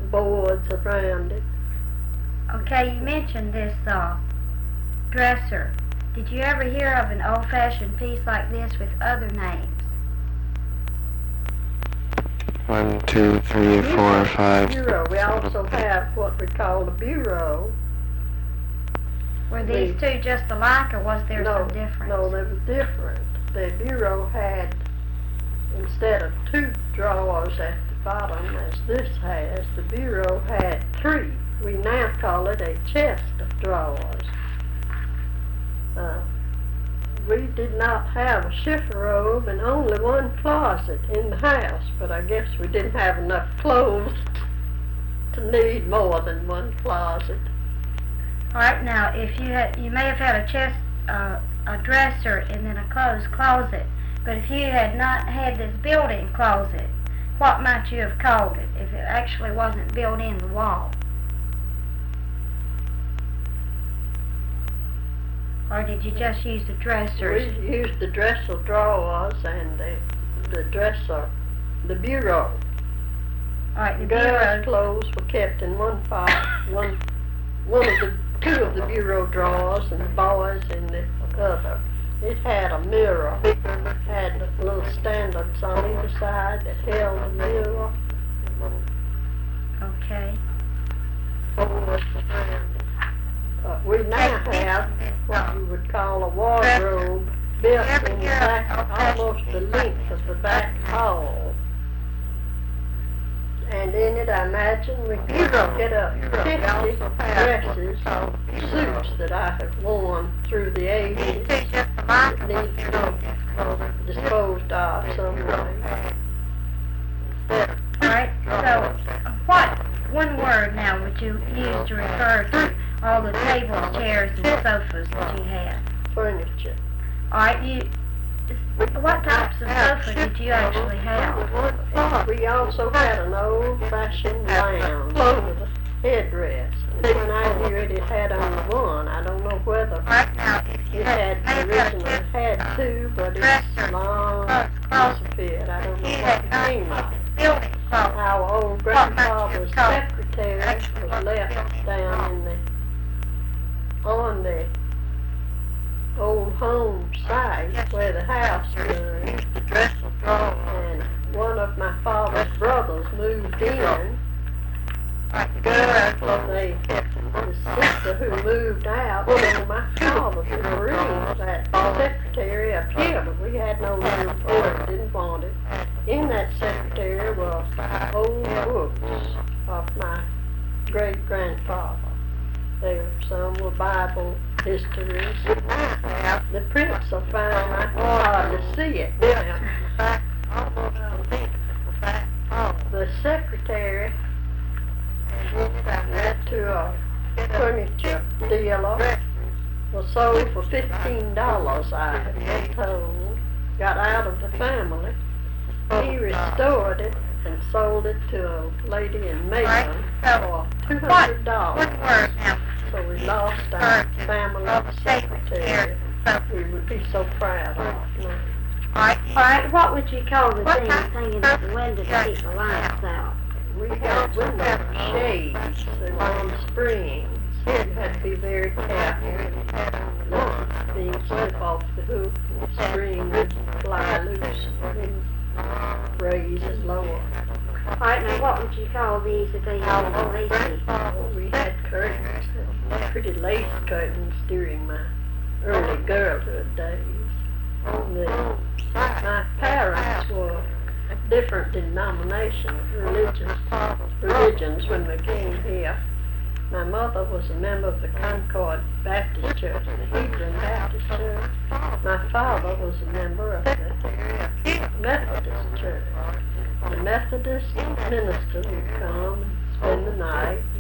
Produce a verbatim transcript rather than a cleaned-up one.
boards around it. Okay, you mentioned this uh, dresser. Did you ever hear of an old-fashioned piece like this with other names? One, two, three, four, five. Bureau. We also have what we call a bureau. Were these We- two just alike, or was there no, some difference? No, they were different. The bureau had, instead of two drawers at the bottom, as this has, the bureau had three. We now call it a chest of drawers. Uh, we did not have a chifforobe and only one closet in the house, but I guess we didn't have enough clothes to need more than one closet. All right, now, if you had, you may have had a chest, uh, a dresser, and then a closed closet, but if you had not had this built-in closet, what might you have called it if it actually wasn't built in the wall? Or did you just use the dressers? We used the dresser drawers and the, the dresser, the bureau. All right, the Girls' bureau. clothes were kept in one file, one, one of the, two of the bureau drawers, and the boys in the other. It had a mirror, had little standards on either side that held the mirror. Okay. Uh, we now have what you would call a wardrobe built in the back, almost the length of the back hall. And in it, I imagine, we could get up fifty dresses, suits that I have worn through the ages that need to be disposed of some way. All right, so what one word now would you use to refer to all the tables, chairs, and sofas that you had? Furniture. All right, you, what types of sofa did you actually have? We also had an old-fashioned lounge with a headrest. And when I knew it, it had only one. I don't know whether it had originally had two, but it's long disappeared. I don't know what became of it. Our old grandfather's secretary was left down in the on the old home site where the house was. And one of my father's brothers moved in. They, the sister who moved out told my father to bring that secretary up here, but we had no room for it, didn't want it. In that secretary were old books of my great-grandfather. There, some were Bible histories. The prints are fine. I can hardly see it now. The secretary went to a furniture dealer, was sold for fifteen dollars, I have been told. Got out of the family. He restored it and sold it to a lady in Macon for two hundred dollars. So we lost our family secretary. We would be so proud of now. All right, what would you call the things hanging at the window to keep the lights out? We had window shades. They were on springs. You had to be very careful. Not being slip off the hook and the spring would fly loose and raise and lower. All right, now what would you call these if they all were lacy? Well, we had curtains, pretty lace curtains during my early girlhood days. The, my parents were different denominations, religions, religions when we came here. My mother was a member of the Concord Baptist Church, the Hebron Baptist Church. My father was a member of the Methodist Church. The Methodist minister would come and spend the night,